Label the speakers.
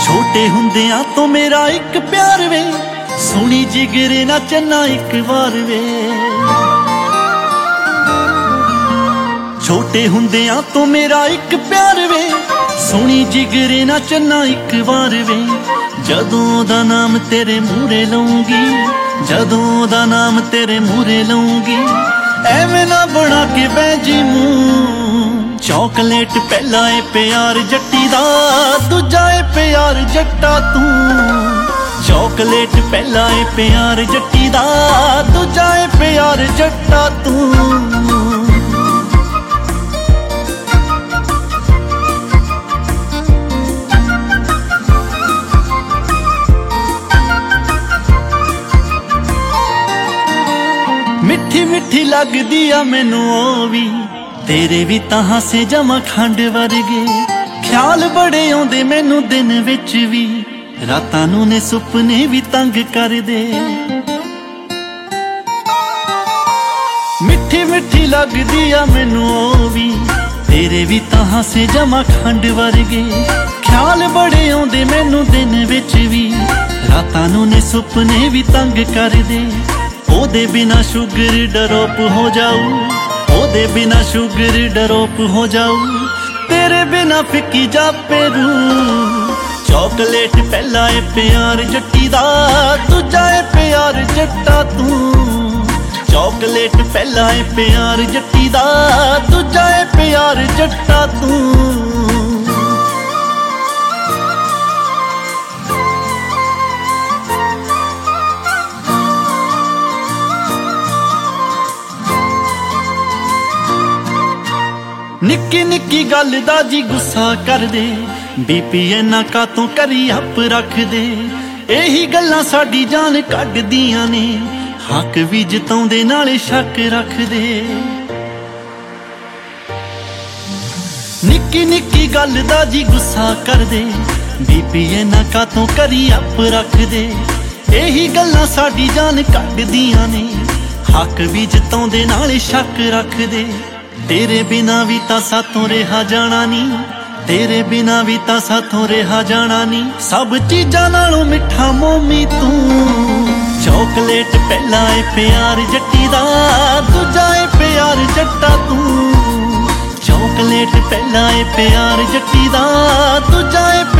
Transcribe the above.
Speaker 1: ਛੋਟੇ ਹੁੰਦਿਆਂ ਤੋਂ ਮੇਰਾ ਇੱਕ ਪਿਆਰ ਵੇ, ਸੋਹਣੀ ਜਿਗਰੇ ਨਾ ਚੰਨਾ ਇੱਕ ਵਾਰ ਵੇ। ਛੋਟੇ ਹੁੰਦਿਆਂ ਤੋਂ ਮੇਰਾ ਇੱਕ ਪਿਆਰ ਵੇ, ਸੋਹਣੀ ਜਿਗਰੇ ਨਾ ਚੰਨਾ ਇੱਕ ਵਾਰ ਵੇ। ਜਦੋਂ ਦਾ ਨਾਮ ਤੇਰੇ ਮੂਹਰੇ ਲਊਂਗੀ, ਜਦੋਂ ਦਾ ਨਾਮ ਤੇਰੇ ਮੂਹਰੇ ਲਊਂਗੀ, ਐਵੇਂ ਨਾ ਬਣਾ ਕੇ ਬਹਿ ਜੀ ਮੂੰਹ। ਚੌਕਲੇਟ ਪਹਿਲਾ ਏ ਪਿਆਰ ਜੱਟੀ ਦਾ, ਦੂਜਾ ਏ ਪਿਆਰ ਜੱਟਾ ਤੂੰ। ਚੌਕਲੇਟ ਪਹਿਲਾ ਏ ਪਿਆਰ ਜੱਟੀ ਦਾ, ਦੂਜਾ ਏ ਪਿਆਰ ਜੱਟਾ ਤੂੰ। ਮਿੱਠੀ ਮਿੱਠੀ ਲੱਗਦੀ ਆ ਮੈਨੂੰ ਉਹ ਵੀ, ਤੇਰੇ ਵੀ ਤਾਂ ਹਾਸੇ ਜਮਾ ਖੰਡ ਵਰਗੇ। ਖਿਆਲ ਬੜੇ ਆਉਂਦੇ ਮੈਨੂੰ ਦਿਨ ਵਿੱਚ ਵੀ, ਰਾਤਾਂ ਨੂੰ ਨੇ ਸੁਪਨੇ ਵੀ ਤੰਗ ਕਰਦੇ। ਮਿੱਠੀ ਮਿੱਠੀ ਲੱਗਦੀ ਆ ਮੈਨੂੰ ਉਹ ਵੀ, ਤੇਰੇ ਵੀ ਤਾਂ ਹਾਸੇ ਜਮਾ ਖੰਡ ਵਰਗੇ। ਖਿਆਲ ਬੜੇ ਆਉਂਦੇ ਮੈਨੂੰ ਦਿਨ ਵਿੱਚ ਵੀ, ਰਾਤਾਂ ਨੂੰ ਨੇ ਸੁਪਨੇ ਵੀ ਤੰਗ ਕਰਦੇ। ਉਹਦੇ ਬਿਨਾ ਸ਼ੂਗਰ ਡਰੋਪ ਹੋ ਜਾਊ, ਉਹਦੇ ਬਿਨਾ ਸ਼ੂਗਰ ਡਰੋਪ ਹੋ ਜਾਊ, ਤੇਰੇ ਬਿਨਾ ਫਿੱਕੀ ਜਾਪੇ ਰੂ। ਚੌਕਲੇਟ ਪਹਿਲਾ ਏ ਪਿਆਰ ਜੱਟੀ ਦਾ, ਦੂਜਾ ਏ ਪਿਆਰ ਜੱਟਾ ਤੂੰ। ਚੌਕਲੇਟ ਪਹਿਲਾ ਏ ਪਿਆਰ ਜੱਟੀ ਦਾ, ਦੂਜਾ ਏ ਪਿਆਰ ਜੱਟਾ ਤੂੰ। ਨਿੱਕੀ ਨਿੱਕੀ ਗੱਲ ਦਾ ਜੀ ਗੁੱਸਾ ਕਰਦੇ, ਬੀਪੀ ਇੰਨਾ ਕਾਤੋਂ ਕਰੀ ਅੱਪ ਰੱਖਦੇ। ਇਹੀ ਗੱਲਾਂ ਸਾਡੀ ਜਾਨ ਕੱਢਦੀਆਂ ਨੇ, ਹੱਕ ਵੀ ਜਿਤਾਉਂਦੇ ਨਾਲੇ ਸ਼ੱਕ ਰੱਖਦੇ। ਨਿੱਕੀ ਨਿੱਕੀ ਗੱਲ ਦਾ ਜੀ ਗੁੱਸਾ ਕਰਦੇ, ਬੀਪੀ ਇੰਨਾ ਕਾਤੋਂ ਕਰੀ ਅੱਪ ਰੱਖਦੇ। ਇਹੀ ਗੱਲਾਂ ਸਾਡੀ ਜਾਨ ਕੱਢਦੀਆਂ ਨੇ, ਹੱਕ ਵੀ ਜਿਤਾਉਂਦੇ ਨਾਲੇ ਸ਼ੱਕ ਰੱਖਦੇ। ਤੇਰੇ ਬਿਨਾ ਵੀ ਤਾਂ ਸਾਥੋਂ ਰਿਹਾ ਜਾਣਾ ਨੀ, ਤੇਰੇ ਬਿਨਾ ਵੀ ਤਾਂ ਸਾਥੋਂ ਰਿਹਾ ਜਾਣਾ ਨੀ। ਸਭ ਚੀਜ਼ਾਂ ਨਾਲੋਂ ਮਿੱਠਾ ਮੋਮੀ ਤੂੰ। ਚੌਕਲੇਟ ਪਹਿਲਾ ਏ ਪਿਆਰ ਜੱਟੀ ਦਾ, ਦੂਜਾ ਏ ਪਿਆਰ ਜੱਟਾ ਤੂੰ। ਚੌਕਲੇਟ ਪਹਿਲਾ ਏ ਪਿਆਰ ਜੱਟੀ ਦਾ, ਦੂਜਾ ਏ